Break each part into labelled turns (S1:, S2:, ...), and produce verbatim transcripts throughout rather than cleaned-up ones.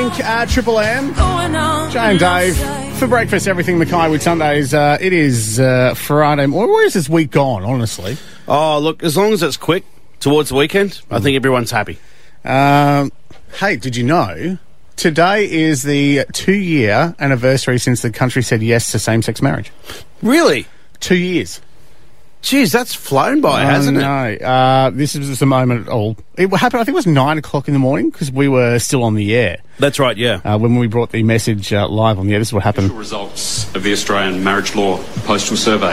S1: at Triple M. Jay and Dave for breakfast. Everything Mackay with Sundays. Uh, it is uh, Friday. Where is this week gone? Honestly.
S2: Oh, look, as long as it's quick towards the weekend, mm. I think everyone's happy.
S1: Um, hey, did you know today is the two-year anniversary since the country said yes to same-sex marriage?
S2: Really?
S1: Two years.
S2: Jeez, that's flown by,
S1: oh,
S2: hasn't it?
S1: No, uh, this is just a moment. Oh, it happened. I think it was nine o'clock in the morning because we were still on the air.
S2: That's right. Yeah.
S1: Uh, when we brought the message uh, live on the air, this is what happened.
S3: Results of the Australian Marriage Law Postal Survey.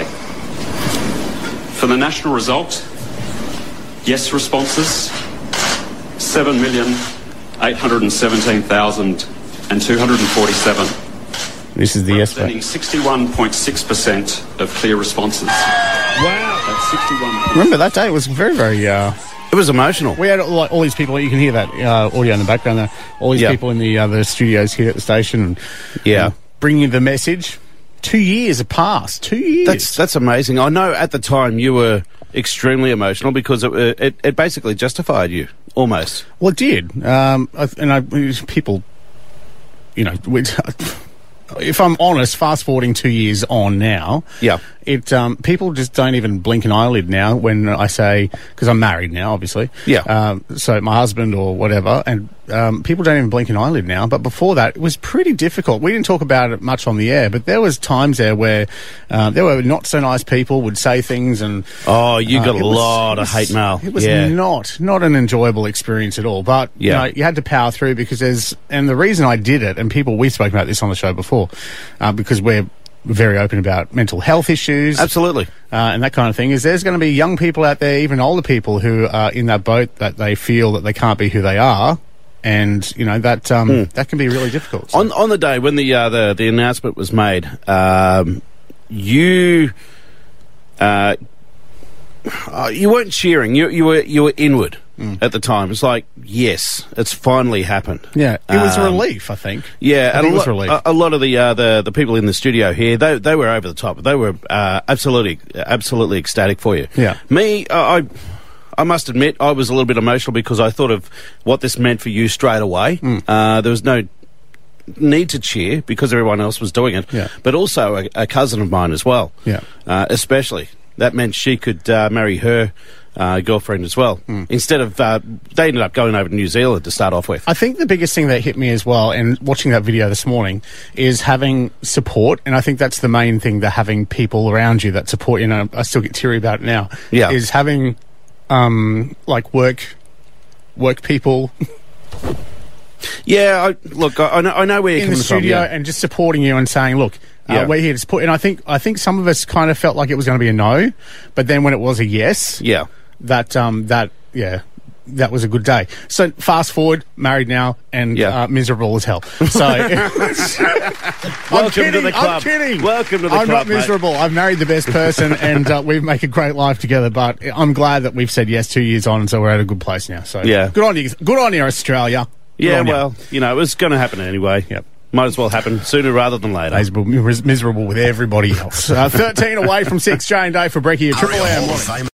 S3: For the national result, yes responses seven million eight hundred and seventeen thousand and two hundred and forty-seven.
S1: This is the yes vote.
S3: Representing sixty-one point six percent of clear responses.
S1: Wow.
S3: That's sixty-one.
S1: Remember that day? It was very, very... Uh,
S2: it was emotional.
S1: We had like, all these people. You can hear that uh, audio in the background there. All these
S2: yeah.
S1: people in the, uh, the studios here at the station. And,
S2: yeah.
S1: And bringing the message. Two years have passed. Two years.
S2: That's, that's amazing. I know at the time you were extremely emotional because it, it, it basically justified you, almost.
S1: Well, it did. Um, and I, people, you know... We, if I'm honest, fast forwarding two years on now,
S2: yeah,
S1: it um, people just don't even blink an eyelid now when I say, because I'm married now, obviously,
S2: yeah.
S1: Um, so my husband or whatever, and um, people don't even blink an eyelid now. But before that, it was pretty difficult. We didn't talk about it much on the air, but there was times there where um, there were not so nice people would say things, and
S2: oh, you got uh, a
S1: was,
S2: lot
S1: was,
S2: of hate mail.
S1: It was
S2: yeah.
S1: not not an enjoyable experience at all. But
S2: yeah.
S1: you know, you had to power through because there's, and the reason I did it, and people we've spoken about this on the show before, uh, because we're very open about mental health issues.
S2: Absolutely.
S1: Uh, and that kind of thing, is there's going to be young people out there, even older people, who are in that boat that they feel that they can't be who they are. And, you know, that um, mm. that can be really difficult. So.
S2: On on the day when the uh, the, the announcement was made, um, you uh, you weren't cheering. You you were you were inward. Mm. At the time, it's like, yes, it's finally happened.
S1: Yeah, it was
S2: um,
S1: a relief, I think.
S2: Yeah,
S1: I
S2: and
S1: think
S2: a,
S1: it was
S2: lo-
S1: relief.
S2: A, a lot of the, uh, the the people in the studio here, they they were over the top. They were uh, absolutely absolutely ecstatic for you.
S1: Yeah,
S2: me, uh, I I must admit, I was a little bit emotional because I thought of what this meant for you straight away. Mm. Uh, there was no need to cheer because everyone else was doing it.
S1: Yeah,
S2: but also a, a cousin of mine as well.
S1: Yeah,
S2: uh, especially that meant she could uh, marry her. Uh, girlfriend as well. Mm. Instead of, uh, they ended up going over to New Zealand to start off with.
S1: I think the biggest thing that hit me as well, and watching that video this morning, is having support. And I think that's the main thing, that having people around you that support you. And I still get teary about it now.
S2: Yeah.
S1: Is having, um, like work, work people.
S2: Yeah, I, look, I, I, know, I know where you're
S1: in the
S2: coming
S1: studio
S2: from, yeah.
S1: and just supporting you and saying, look, uh, yeah. we're here to support. And I think, I think some of us kind of felt like it was going to be a no, but then when it was a yes,
S2: yeah.
S1: That um that yeah that was a good day. So fast forward, married now, and
S2: yeah.
S1: uh, miserable as hell. So
S2: welcome
S1: kidding,
S2: to the club.
S1: I'm kidding.
S2: Welcome to the
S1: I'm
S2: club.
S1: I'm not miserable. Mate. I've married the best person, and uh, we make a great life together. But I'm glad that we've said yes two years on, and so we're at a good place now. So
S2: yeah,
S1: good on you. Good on you, Australia. Good
S2: yeah, well, you. you know, it was going to happen anyway.
S1: Yep.
S2: Might as well happen sooner rather than later.
S1: Miserable, miserable with everybody else. Uh, thirteen away from six. Jay and Dave for Brekkie at Triple M.